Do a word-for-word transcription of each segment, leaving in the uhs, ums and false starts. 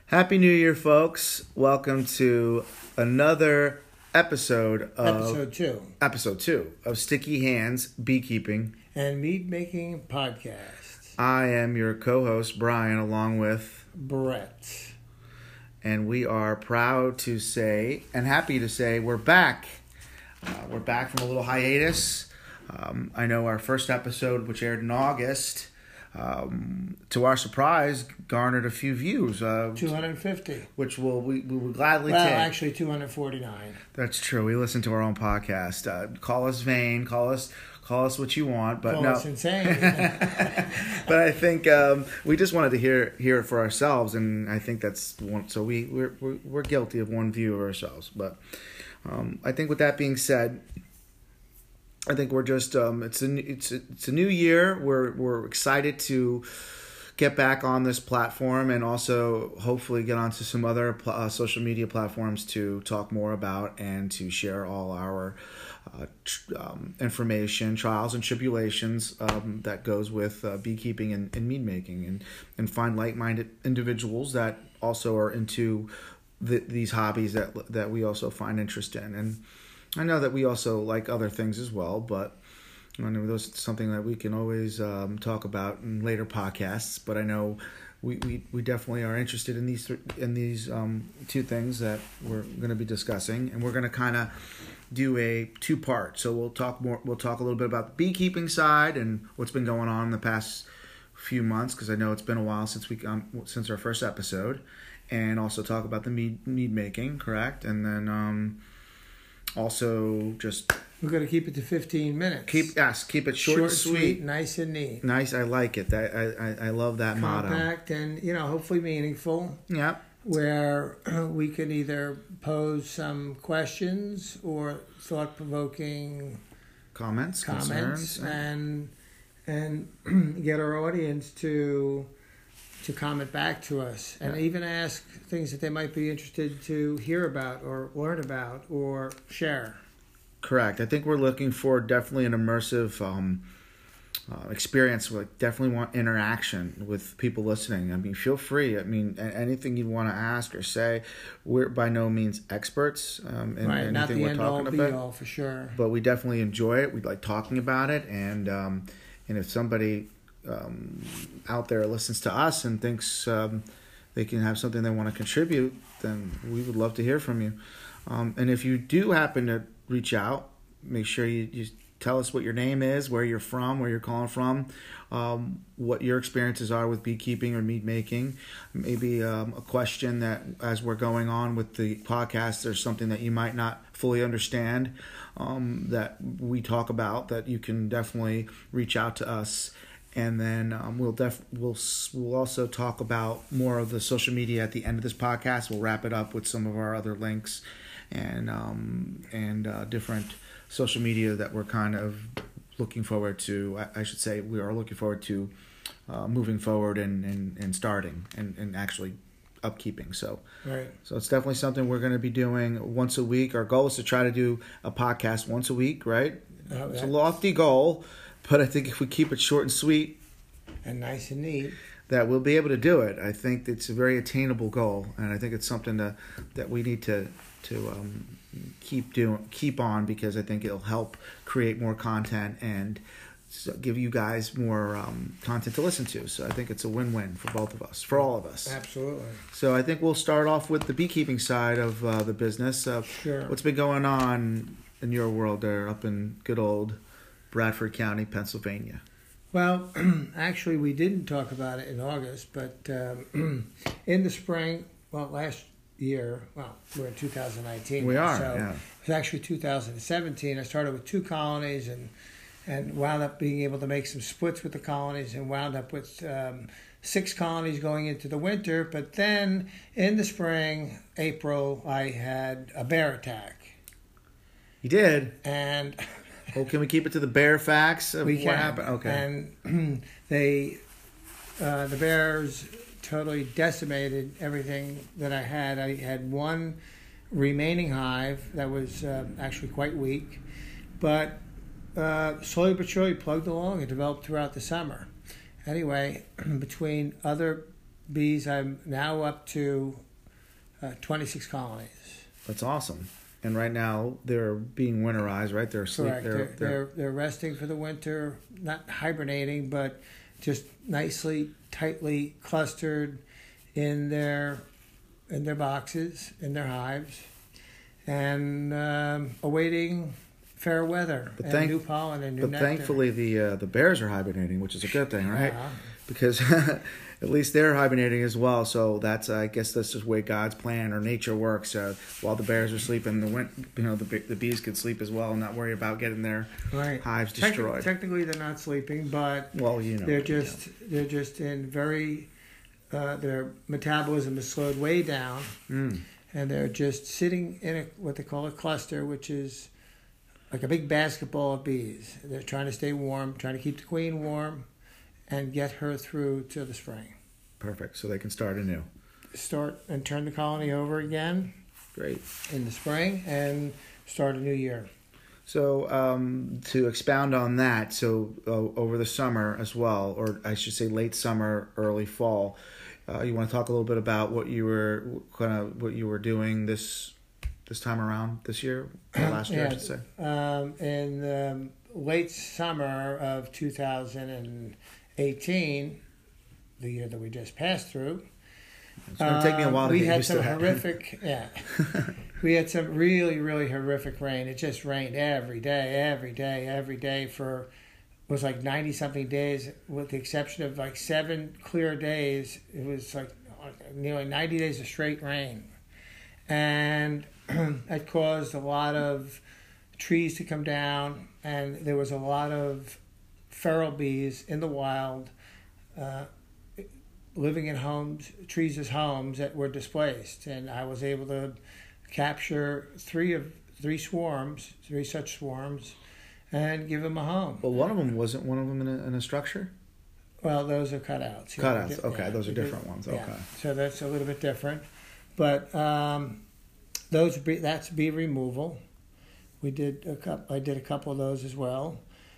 Happy New Year, folks. Welcome to another episode of... Episode two. Episode two of Sticky Hands Beekeeping And Mead Making Podcast. I am your co-host, Brian, along with... Brett. And we are proud to say, and happy to say, we're back. Uh, we're back from a little hiatus. Um, I know our first episode, which aired in August... Um, to our surprise, garnered a few views. Uh, two hundred fifty. Which we'll, we, we will gladly well, take. Well, actually two hundred forty-nine. That's true. We listen to our own podcast. Uh, call us vain. Call us call us what you want. But call no. us insane. But I think um, we just wanted to hear hear it for ourselves. And I think that's one. So we, we're, we're, we're guilty of one view of ourselves. But um, I think with that being said... I think we're just um, it's a it's a, it's a new year. We're we're excited to get back on this platform and also hopefully get onto some other uh, social media platforms to talk more about and to share all our uh, tr- um, information, trials and tribulations um, that goes with uh, beekeeping and, and mead making, and and find like-minded individuals that also are into the, these hobbies that that we also find interest in. And I know that we also like other things as well, but I know those something that we can always um, talk about in later podcasts. But I know we, we, we definitely are interested in these th- in these um, two things that we're going to be discussing, and we're going to kind of do a two part. So we'll talk more. We'll talk a little bit about the beekeeping side and what's been going on in the past few months, because I know it's been a while since we um, since our first episode, and also talk about the mead mead making, correct? And then. Um, Also, just we're going to keep it to fifteen minutes. Keep yes, keep it short, short and sweet. sweet, nice and neat. Nice, I like it. That I I, I love that Compact motto. Compact and you know hopefully meaningful. Yeah. Where we can either pose some questions or thought-provoking comments, comments, concerns, and and get our audience to. to comment back to us and yeah. even ask things that they might be interested to hear about or learn about or share. Correct. I think we're looking for definitely an immersive um, uh, experience. We definitely want interaction with people listening. I mean, feel free. I mean, anything you want to ask or say. We're by no means experts um, in right, anything not the we're end talking all, about. Be all for sure. But we definitely enjoy it. We like talking about it, and um, and if somebody. Um, out there listens to us and thinks um, they can have something they want to contribute, then we would love to hear from you. Um, and if you do happen to reach out, make sure you, you tell us what your name is, where you're from, where you're calling from, um, what your experiences are with beekeeping or mead making. Maybe um, a question that as we're going on with the podcast, there's something that you might not fully understand um, that we talk about, that you can definitely reach out to us. And then um, we'll def we'll we'll also talk about more of the social media at the end of this podcast. We'll wrap it up with some of our other links and um, and uh, different social media that we're kind of looking forward to. I, I should say we are looking forward to uh, moving forward and, and, and starting and, and actually upkeeping. So right. So it's definitely something we're going to be doing once a week. Our goal is to try to do a podcast once a week, right? Uh, it's a lofty goal. But I think if we keep it short and sweet... And nice and neat. That we'll be able to do it. I think it's a very attainable goal. And I think it's something to, that we need to to um, keep doing, keep on, because I think it'll help create more content and give you guys more um, content to listen to. So I think it's a win-win for both of us, for all of us. Absolutely. So I think we'll start off with the beekeeping side of uh, the business. Uh, sure. What's been going on in your world there up in good old... Bradford County, Pennsylvania. Well, actually, we didn't talk about it in August, but um, in the spring, well, last year, well, we're in two thousand nineteen. We are, so yeah. It was actually two thousand seventeen. I started with two colonies and and wound up being able to make some splits with the colonies and wound up with um, six colonies going into the winter. But then in the spring, April, I had a bear attack. You did? And... Well, can we keep it to the bear facts of we what can. happened? Okay. And they, uh, the bears totally decimated everything that I had. I had one remaining hive that was uh, actually quite weak, but uh, slowly but surely plugged along and developed throughout the summer. Anyway, between other bees, I'm now up to uh, twenty-six colonies. That's awesome. And right now they're being winterized, right? They're asleep. Correct. They're, they're, they're, they're resting for the winter, not hibernating, but just nicely, tightly clustered in their in their boxes, in their hives, and um, awaiting fair weather but and thank, new pollen and new but nectar. thankfully the uh, the bears are hibernating, which is a good thing, right? Yeah. Because at least they're hibernating as well. So that's I guess that's just the way God's plan or nature works. Uh, while the bears are sleeping, the win- you know the the bees could sleep as well and not worry about getting their Right. hives Techni- destroyed. Technically, they're not sleeping, but well, you know they're just they're just in very uh, their metabolism is slowed way down, Mm. and they're just sitting in a, what they call a cluster, which is like a big basketball of bees. They're trying to stay warm, trying to keep the queen warm, and get her through to the spring. Perfect. So they can start anew. Start and turn the colony over again Great. in the spring and start a new year. So um, to expound on that, so uh, over the summer as well, or I should say late summer, early fall, uh, you want to talk a little bit about what you were kind of what you were doing this this time around this year, or last year, Yeah, I should say. Um, in the late summer of two thousand eighteen, the year that we just passed through, It's going to take me a while uh, to we get had used some to that. horrific, yeah, we had some really, really horrific rain. It just rained every day, every day, every day for it was like ninety something days, with the exception of like seven clear days. It was like nearly ninety days of straight rain, and it caused a lot of trees to come down, and there was a lot of feral bees in the wild uh, living in homes, trees as homes that were displaced. And I was able to capture three of three swarms, three such swarms, and give them a home. Well, one of them wasn't one of them in a, in a structure. Well, those are cutouts. Cutouts. Yeah, Okay, those are we did- different ones. yeah. Okay. So that's a little bit different, but um, those be, that's bee removal. We did a couple. I did a couple of those as well.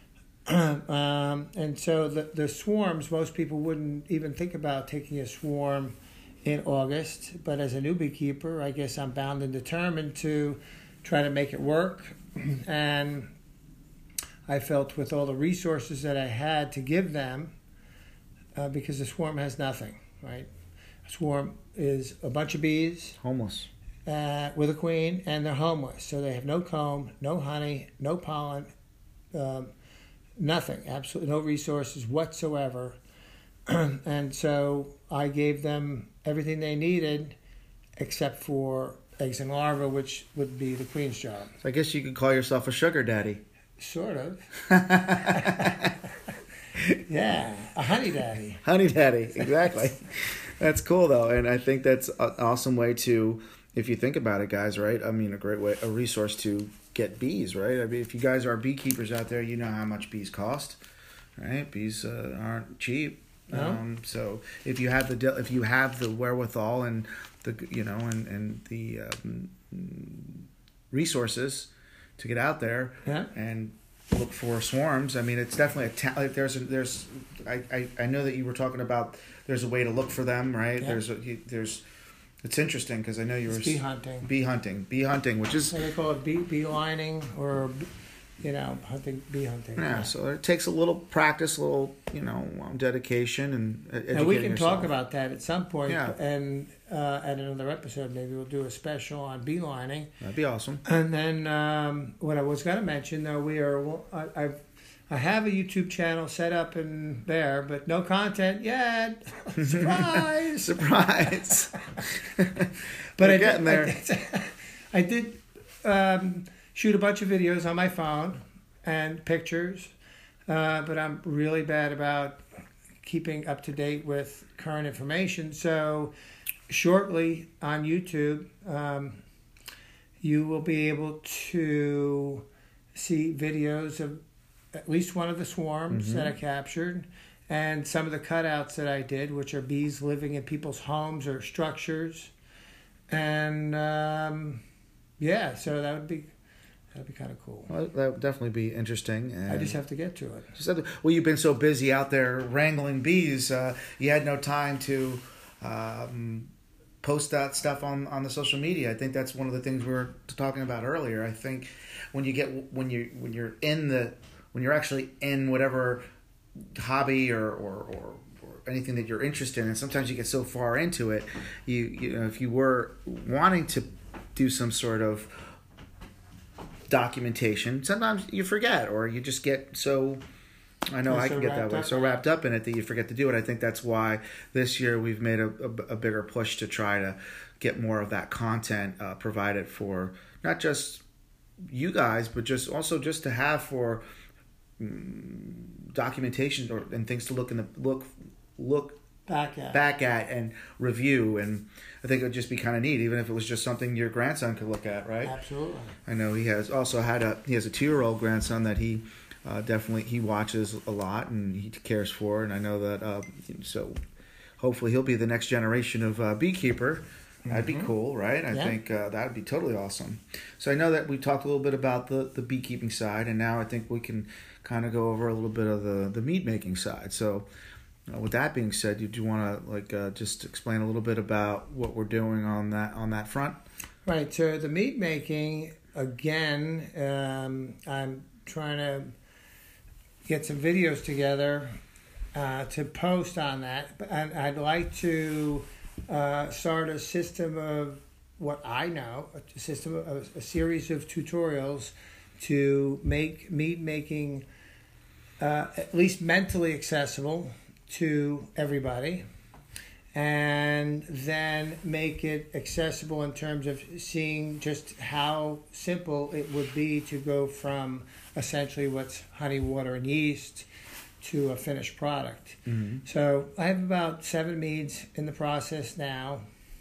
um, and so the the swarms, most people wouldn't even think about taking a swarm in August. But as a new beekeeper, I guess I'm bound and determined to try to make it work. And I felt with all the resources that I had to give them, uh, because the swarm has nothing, right? A swarm is a bunch of bees Homeless. uh, with a queen, and they're homeless. So they have no comb, no honey, no pollen, um, nothing, absolutely no resources whatsoever. And so I gave them everything they needed except for eggs and larvae, which would be the queen's job. So I guess you could call yourself a sugar daddy. Sort of. Yeah, a honey daddy. Honey daddy, exactly. That's cool though, and I think that's an awesome way to, if you think about it, guys. Right? I mean, a great way, a resource to get bees. Right? I mean, if you guys are beekeepers out there, you know how much bees cost. Right? Bees uh, aren't cheap. No. Um, so if you have the de- if you have the wherewithal and the you know and and the um, resources to get out there Yeah. and look for swarms. I mean, it's definitely a ta- like there's a, there's I, I, I know that you were talking about there's a way to look for them, right? Yeah. There's a, you- there's it's interesting because I know you were It's bee s- hunting. bee hunting, bee hunting, which is So they call it bee, bee lining or, you know, hunting, bee hunting. yeah. So it takes a little practice, a little you know um, dedication, and uh, educating And we can yourself. talk about that at some point, Yeah. and uh, at another episode, maybe we'll do a special on bee lining. That'd be awesome. And then um, what I was going to mention, though, we are well, I, I've I have a YouTube channel set up in there, but no content yet. Surprise! Surprise! But We're I getting did, there. I did, I did um, shoot a bunch of videos on my phone and pictures, uh, but I'm really bad about keeping up to date with current information. So shortly on YouTube, um, you will be able to see videos of at least one of the swarms Mm-hmm. that I captured and some of the cutouts that I did, which are bees living in people's homes or structures. And um, yeah, so that would be that'd be kind of cool. Well, that would definitely be interesting. And I just have to get to it. Just have to- well, you've been so busy out there wrangling bees, uh, you had no time to Um, post that stuff on, on the social media. I think that's one of the things we were talking about earlier. I think when you get when you when you're in the when you're actually in whatever hobby or or, or, or anything that you're interested in, and sometimes you get so far into it, you you know if you were wanting to do some sort of documentation, sometimes you forget or you just get so. I know I can get that way. So wrapped up in it that you forget to do it. I think that's why this year we've made a, a, a bigger push to try to get more of that content uh, provided for not just you guys, but just also just to have for um, documentation or and things to look in the look look back at back at and review. And I think it would just be kind of neat, even if it was just something your grandson could look at. Right? Absolutely. I know he has also had a he has a two year old grandson that he. Uh, definitely, he watches a lot and he cares for, and I know that. Uh, so, hopefully, he'll be the next generation of uh, beekeeper. That'd mm-hmm. be cool, right? I yeah. think uh, that'd be totally awesome. So I know that we talked a little bit about the, the beekeeping side, and now I think we can kind of go over a little bit of the, the mead making side. So, uh, with that being said, do you want to like uh, just explain a little bit about what we're doing on that on that front? Right. So the mead making again, um, I'm trying to get some videos together uh, to post on that. And I'd like to uh, start a system of what I know, a system of a series of tutorials to make mead making uh, at least mentally accessible to everybody, and then make it accessible in terms of seeing just how simple it would be to go from essentially what's honey, water, and yeast to a finished product. Mm-hmm. So I have about seven meads in the process now.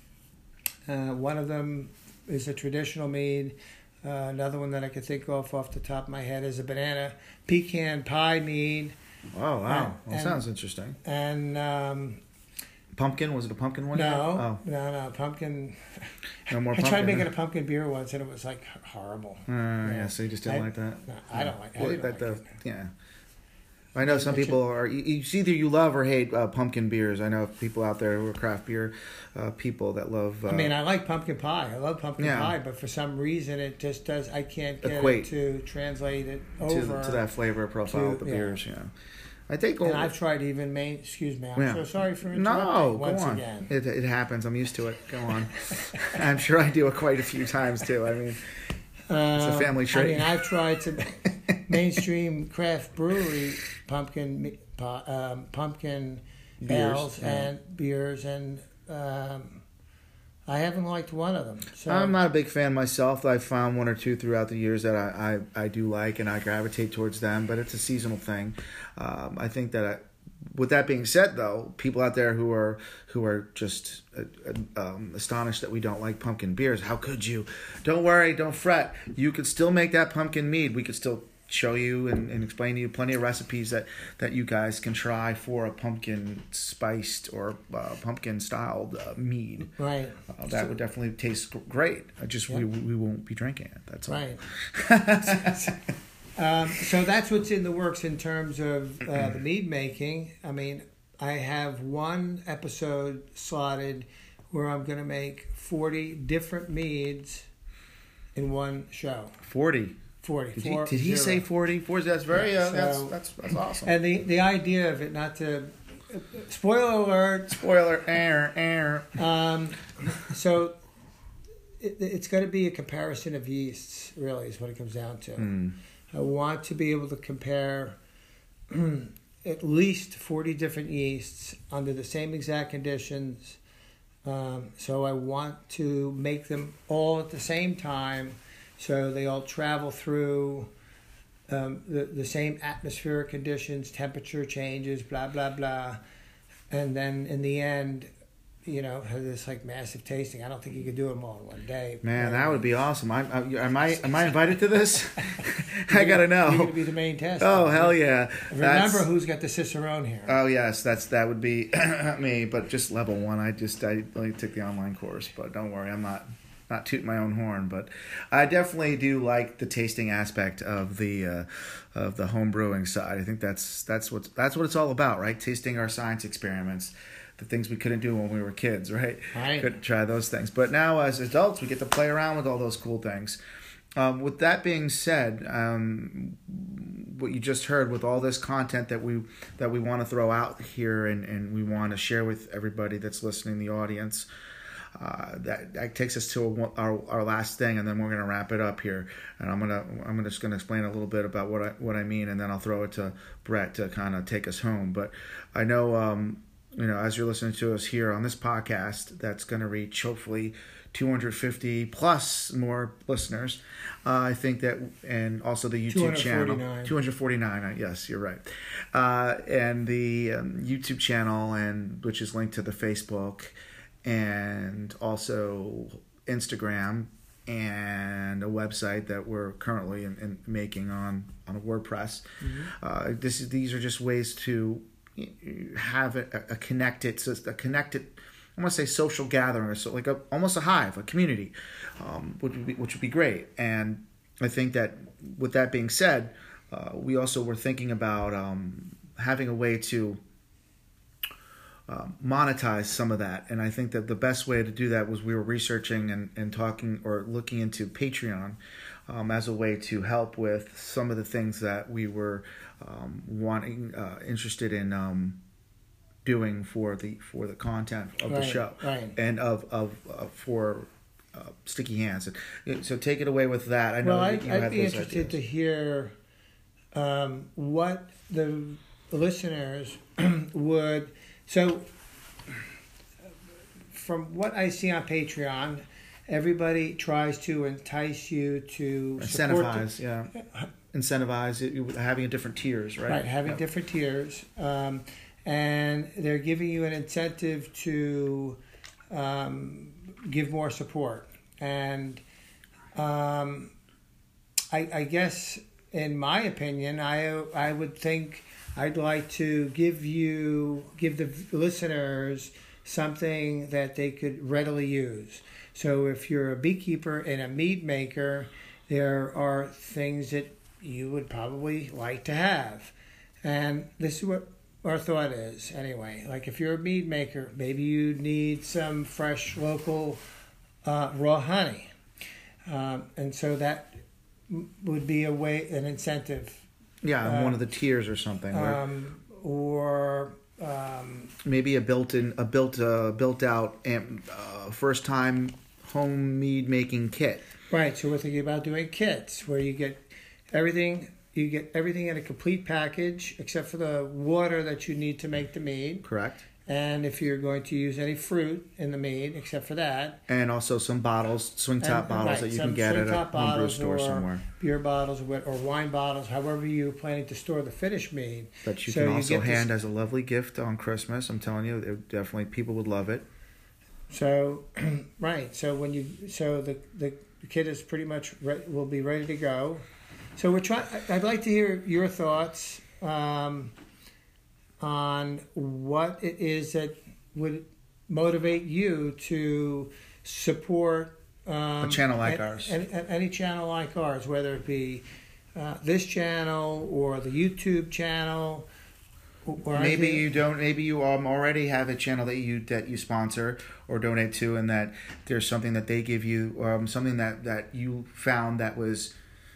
Uh, one of them is a traditional mead. Uh, another one that I could think of off the top of my head is a banana pecan pie mead. Oh, wow. And, that sounds interesting. And um, pumpkin? Was it a pumpkin one? No, oh. no, no. Pumpkin. No more I pumpkin. tried making a pumpkin beer once, and it was like horrible. Uh, yeah. yeah, so you just didn't I, like that? No, I don't like, I well, didn't that, like the, it. Yeah. I know some people are. It's either you love or hate uh, pumpkin beers. I know people out there who are craft beer uh, people that love. Uh, I mean, I like pumpkin pie. I love pumpkin yeah. pie, but for some reason, it just does. I can't get Equate it to translate it over to, to that flavor profile to, of the yeah. beers. Yeah, I think. And I've tried even main. Excuse me. I'm yeah. so sorry for interrupting. No, once go on. Again. It it happens. I'm used to it. Go on. I'm sure I do it quite a few times too. I mean. It's a family trait. I mean, I've tried to mainstream craft brewery pumpkin um, pumpkin beers, ales yeah. and beers, and um, I haven't liked one of them. So I'm not a big fan myself. I've found one or two throughout the years that I, I, I do like, and I gravitate towards them, but it's a seasonal thing. Um, I think that I, with that being said, though, people out there who are who are just uh, um, astonished that we don't like pumpkin beers, how could you? Don't worry, don't fret. You could still make that pumpkin mead. We could still show you and, and explain to you plenty of recipes that, that you guys can try for a pumpkin spiced or uh, pumpkin styled uh, mead. Right. Uh, that so, would definitely taste great. I just yeah. we we won't be drinking it. That's all. Right. Um, so that's what's in the works in terms of uh, the mead making. I mean, I have one episode slotted where I'm going to make forty different meads in one show. forty forty. Did, he, did he say forty? forty? That's very, yeah, uh, so, that's, that's that's awesome. And the, the idea of it, not to, uh, spoiler alert. Spoiler, air, air. Um, so it, it's going to be a comparison of yeasts, really, is what it comes down to. Mm. I want to be able to compare at least forty different yeasts under the same exact conditions. Um, so I want to make them all at the same time so they all travel through um, the, the same atmospheric conditions, temperature changes, blah, blah, blah. And then in the end, you know, have this like massive tasting. I don't think you could do them all in one day. Man, that would be awesome. I, I, am I am I invited to this? I gotta know. You're gonna be the main test. Oh hell yeah! Remember that's, who's got the Cicerone here? Oh yes, that's that would be me, but just level one. I just I only took the online course, but don't worry, I'm not not tooting my own horn, but I definitely do like the tasting aspect of the uh, of the home brewing side. I think that's that's what that's what it's all about, right? Tasting our science experiments. the things we couldn't do when we were kids, right? Right. Couldn't try those things. But now as adults, we get to play around with all those cool things. Um, with that being said, um, what you just heard with all this content that we that we want to throw out here and, and we want to share with everybody that's listening, the audience, uh, that that takes us to a, our our last thing, and then we're gonna wrap it up here. And I'm gonna I'm just gonna explain a little bit about what I what I mean, and then I'll throw it to Brett to kind of take us home. But I know um, you know, as you're listening to us here on this podcast, that's gonna reach hopefully two hundred fifty plus more listeners. Uh, I think that, and also the YouTube channel, two hundred forty-nine. Yes, you're right. Uh, and the um, YouTube channel, and which is linked to the Facebook, and also Instagram, and a website that we're currently in, in making on on WordPress. Mm-hmm. Uh, this is these are just ways to have a, a connected, so a connected. I want to say social gathering, or so like a almost a hive, a community, um, which would be, which would be great. And I think that with that being said, uh, we also were thinking about um, having a way to uh, monetize some of that. And I think that the best way to do that was we were researching and, and talking or looking into Patreon um, as a way to help with some of the things that we were um, wanting, uh, interested in. Um, doing for the for the content of right, the show right. and of of uh, for uh, Sticky Hands. And so take it away with that. I know well, I, you I'd had be those interested ideas. to hear um, what the listeners would. So, from what I see on Patreon, everybody tries to entice you to incentivize, yeah, incentivize it, having different tiers, right? Right, having yep. different tiers. Um, And they're giving you an incentive to um, give more support. And um, I, I guess, in my opinion, I I would think I'd like to give you give the listeners something that they could readily use. So if you're a beekeeper and a mead maker, there are things that you would probably like to have. And this is what our thought is, anyway. Like if you're a mead maker, maybe you need some fresh local uh, raw honey. Um, and so that would be a way, an incentive. Yeah, uh, one of the tiers or something. Where um, or um, maybe a built-in, a built, uh, built-out, uh, first-time home mead making kit. Right. So we're thinking about doing kits where you get everything. You get everything in a complete package except for the water that you need to make the mead. Correct. And if you're going to use any fruit in the mead, except for that. And also some bottles, swing top and, bottles right, that you can get at a homebrew store or somewhere. Beer bottles or, or wine bottles, however you're planning to store the finished mead. That you so can you also hand this, as a lovely gift on Christmas. I'm telling you, it definitely people would love it. So, right. So when you, so the the kit is pretty much re- will be ready to go. So we're trying. I'd like to hear your thoughts um, on what it is that would motivate you to support um, a channel like any, ours. Any, any channel like ours, whether it be uh, this channel or the YouTube channel. Or maybe you don't. Maybe you um, already have a channel that you that you sponsor or donate to, and that there's something that they give you, um, something that, that you found that was.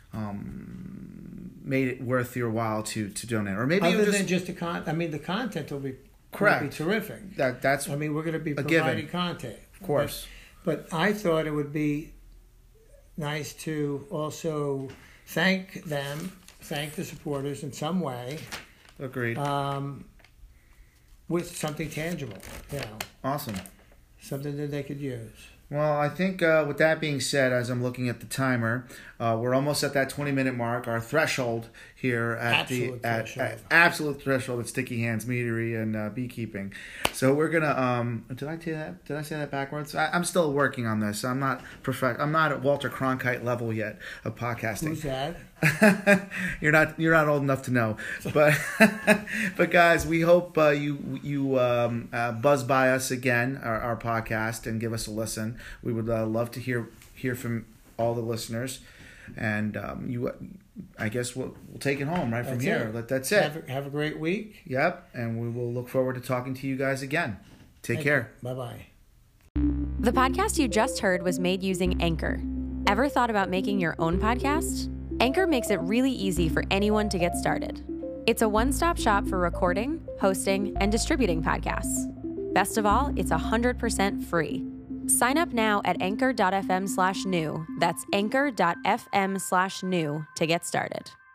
Um, made it worth your while to, to donate, or maybe other you just, than just the con. I mean, the content will be correct. Will be terrific. That that's. I mean, we're going to be providing given. content, of course. But, but I thought it would be nice to also thank them, thank the supporters in some way. Agreed. Um, with something tangible, you know. Awesome. Something that they could use. Well, I think uh, with that being said, as I'm looking at the timer, uh, we're almost at that twenty minute mark, our threshold here at absolute the at, threshold. at absolute threshold at Sticky Hands Meadery and uh, Beekeeping. So we're gonna. Um, did I say that? Did I say that backwards? I, I'm still working on this. I'm not perfect. I'm not at Walter Cronkite level yet of podcasting. Who's that? you're not you're not old enough to know, but but guys, we hope uh, you you um, uh, buzz by us again, our, our podcast, and give us a listen. We would uh, love to hear hear from all the listeners, and um, you. I guess we'll we'll take it home right from That's here. it. That that's it. Have a, have a great week. Yep, and we will look forward to talking to you guys again. Take Thank care. Bye-bye. The podcast you just heard was made using Anchor. Ever thought about making your own podcast? Anchor makes it really easy for anyone to get started. It's a one-stop shop for recording, hosting, and distributing podcasts. Best of all, it's one hundred percent free. Sign up now at anchor.fm slash new. That's anchor.fm slash new to get started.